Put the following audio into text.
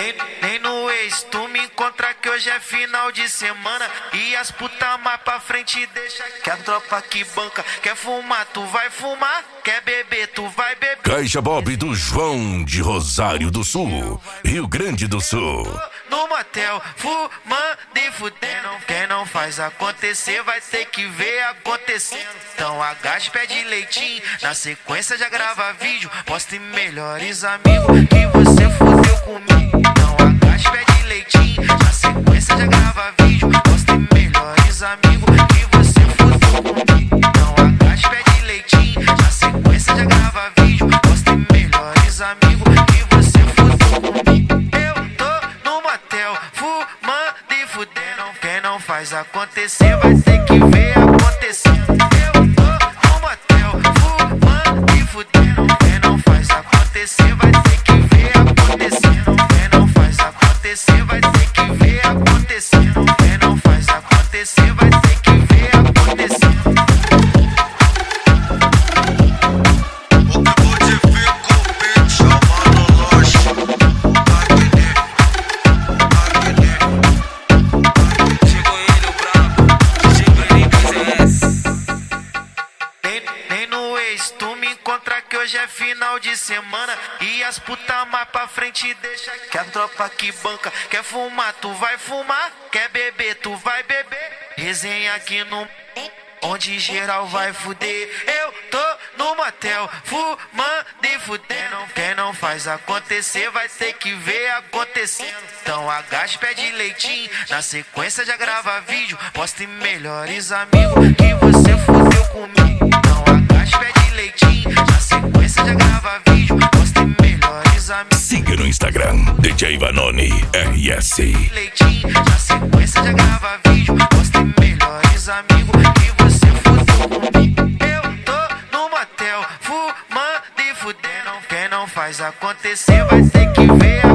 Nem no ex, tu me encontra que hoje é final de semana. E as puta mais pra frente deixa que a tropa que banca. Quer fumar, tu vai fumar. Quer beber, tu vai beber. Caixa Bob do João de Rosário do Sul, Rio Grande do Sul. No motel, fumando e fudendo. Quem não faz acontecer vai ter que ver acontecendo. Então agacha, pede leitinho. Na sequência já grava vídeo. Posta em melhores amigos que você fudeu comigo. Então agacha, pede leitinho. Na sequência já grava vídeo. Posta em melhores amigos que você fudeu comigo. Então agacha, pede leitinho. Na sequência já grava vídeo. Posta em melhores amigos que você fudeu comigo. Eu tô no motel, fumando e fudendo. Quem não faz acontecer vai ter que ver acontecendo. Eu tô no motel, fumando e fudendo. Quem não faz acontecer vai ter que ver acontecendo. Quem não faz acontecer vai ter que ver acontecendo. Quem não faz acontecer vai ter que ver acontecendo. Nem no ex, tu me encontra que hoje é final de semana. E as puta mais pra frente deixa que a tropa que banca. Quer fumar, tu vai fumar. Quer beber, tu vai beber. Resenha aqui no... onde geral vai fuder. Eu tô no motel, fumando e fudendo. Quem não faz acontecer vai ter que ver acontecendo. Então agacha, pede leitinho. Na sequência já grava vídeo. Posta em melhores amigos que você fudeu comigo. Então agacha, pede leitinho. Na sequência já grava vídeo. Posta em melhores amigos. Siga no Instagram, DJ Vanoni RS. Leitinho, na sequência já grava vídeo. Posta em melhores amigos que você fudeu comigo. Eu tô no motel, fumando e fudendo. Quem não faz acontecer vai ter que ver